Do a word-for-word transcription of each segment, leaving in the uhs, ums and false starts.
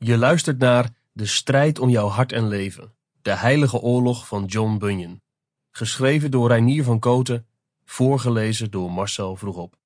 Je luistert naar De strijd om jouw hart en leven, de heilige oorlog van John Bunyan. Geschreven door Reinier van Koten, voorgelezen door Marcel Vroegop.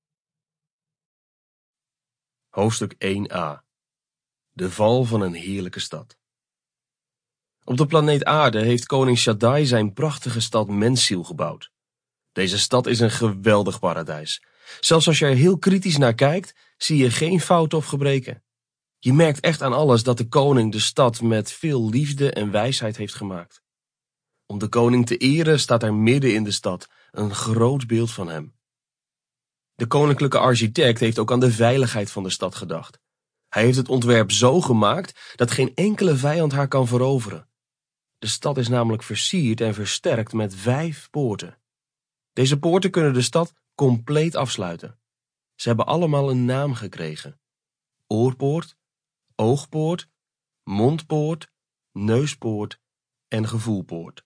Hoofdstuk één a. De val van een heerlijke stad. Op de planeet Aarde heeft koning Shaddai zijn prachtige stad Mensiel gebouwd. Deze stad is een geweldig paradijs. Zelfs als je er heel kritisch naar kijkt, zie je geen fouten of gebreken. Je merkt echt aan alles dat de koning de stad met veel liefde en wijsheid heeft gemaakt. Om de koning te eren staat er midden in de stad een groot beeld van hem. De koninklijke architect heeft ook aan de veiligheid van de stad gedacht. Hij heeft het ontwerp zo gemaakt dat geen enkele vijand haar kan veroveren. De stad is namelijk versierd en versterkt met vijf poorten. Deze poorten kunnen de stad compleet afsluiten. Ze hebben allemaal een naam gekregen: oorpoort, oogpoort, mondpoort, neuspoort en gevoelpoort.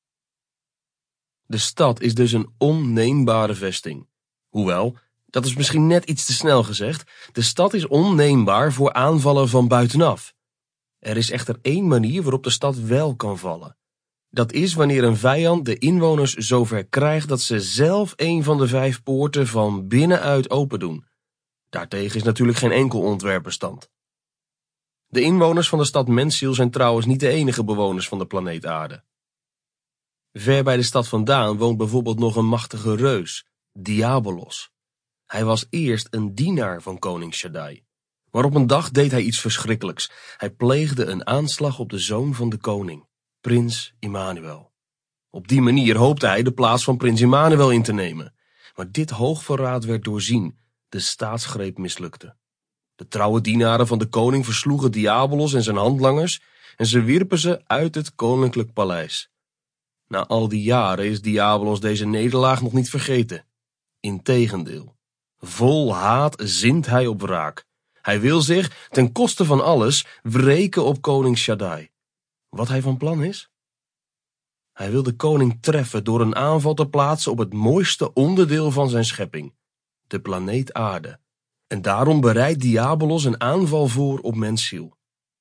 De stad is dus een onneembare vesting. Hoewel, dat is misschien net iets te snel gezegd, de stad is onneembaar voor aanvallen van buitenaf. Er is echter één manier waarop de stad wel kan vallen. Dat is wanneer een vijand de inwoners zover krijgt dat ze zelf een van de vijf poorten van binnenuit open doen. Daartegen is natuurlijk geen enkel ontwerp bestand. De inwoners van de stad Mensiel zijn trouwens niet de enige bewoners van de planeet Aarde. Ver bij de stad vandaan woont bijvoorbeeld nog een machtige reus, Diabolos. Hij was eerst een dienaar van koning Shaddai. Maar op een dag deed hij iets verschrikkelijks. Hij pleegde een aanslag op de zoon van de koning, prins Immanuel. Op die manier hoopte hij de plaats van prins Immanuel in te nemen. Maar dit hoogverraad werd doorzien. De staatsgreep mislukte. De trouwe dienaren van de koning versloegen Diabolos en zijn handlangers en ze wierpen ze uit het koninklijk paleis. Na al die jaren is Diabolos deze nederlaag nog niet vergeten. Integendeel, vol haat zint hij op wraak. Hij wil zich, ten koste van alles, wreken op koning Shaddai. Wat hij van plan is? Hij wil de koning treffen door een aanval te plaatsen op het mooiste onderdeel van zijn schepping, de planeet Aarde. En daarom bereidt Diabolos een aanval voor op Mensiel.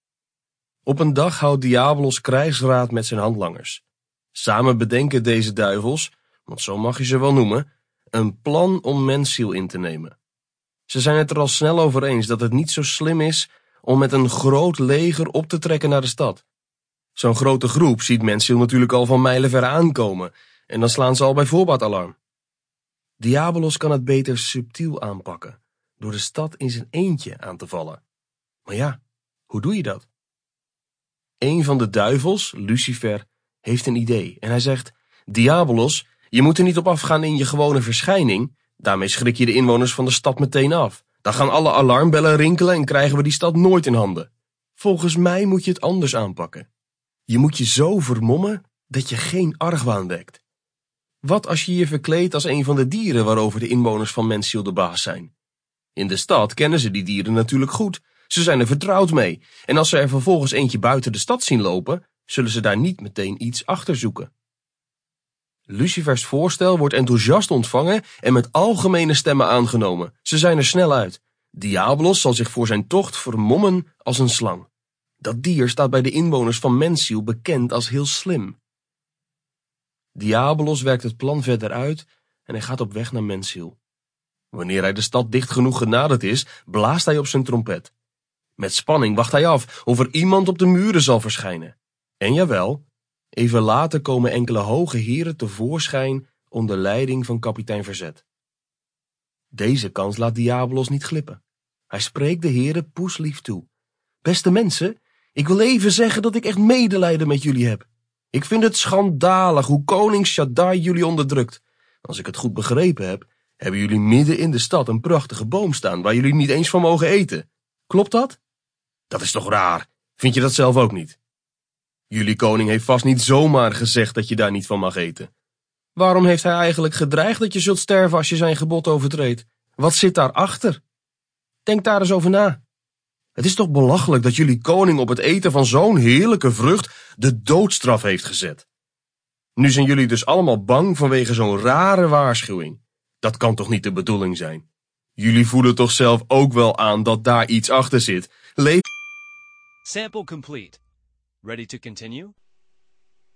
Op een dag houdt Diabolos krijgsraad met zijn handlangers. Samen bedenken deze duivels, want zo mag je ze wel noemen, een plan om Mensiel in te nemen. Ze zijn het er al snel over eens dat het niet zo slim is om met een groot leger op te trekken naar de stad. Zo'n grote groep ziet Mensiel natuurlijk al van mijlenver aankomen en dan slaan ze al bij voorbaat alarm. Diabolos kan het beter subtiel aanpakken, door de stad in zijn eentje aan te vallen. Maar ja, hoe doe je dat? Een van de duivels, Lucifer, heeft een idee en hij zegt: Diabolos, je moet er niet op afgaan in je gewone verschijning. Daarmee schrik je de inwoners van de stad meteen af. Dan gaan alle alarmbellen rinkelen en krijgen we die stad nooit in handen. Volgens mij moet je het anders aanpakken. Je moet je zo vermommen dat je geen argwaan wekt. Wat als je je verkleedt als een van de dieren waarover de inwoners van Mensiel de baas zijn? In de stad kennen ze die dieren natuurlijk goed. Ze zijn er vertrouwd mee. En als ze er vervolgens eentje buiten de stad zien lopen, zullen ze daar niet meteen iets achter zoeken. Lucifers voorstel wordt enthousiast ontvangen en met algemene stemmen aangenomen. Ze zijn er snel uit. Diabolos zal zich voor zijn tocht vermommen als een slang. Dat dier staat bij de inwoners van Mensiel bekend als heel slim. Diabolos werkt het plan verder uit en hij gaat op weg naar Mensiel. Wanneer hij de stad dicht genoeg genaderd is, blaast hij op zijn trompet. Met spanning wacht hij af of er iemand op de muren zal verschijnen. En jawel, even later komen enkele hoge heren tevoorschijn onder leiding van kapitein Verzet. Deze kans laat Diabolos niet glippen. Hij spreekt de heren poeslief toe. Beste mensen, ik wil even zeggen dat ik echt medelijden met jullie heb. Ik vind het schandalig hoe koning Shaddai jullie onderdrukt. Als ik het goed begrepen heb, hebben jullie midden in de stad een prachtige boom staan waar jullie niet eens van mogen eten. Klopt dat? Dat is toch raar? Vind je dat zelf ook niet? Jullie koning heeft vast niet zomaar gezegd dat je daar niet van mag eten. Waarom heeft hij eigenlijk gedreigd dat je zult sterven als je zijn gebod overtreedt? Wat zit daarachter? Denk daar eens over na. Het is toch belachelijk dat jullie koning op het eten van zo'n heerlijke vrucht de doodstraf heeft gezet. Nu zijn jullie dus allemaal bang vanwege zo'n rare waarschuwing. Dat kan toch niet de bedoeling zijn? Jullie voelen toch zelf ook wel aan dat daar iets achter zit? Leef... Sample complete. Ready to continue?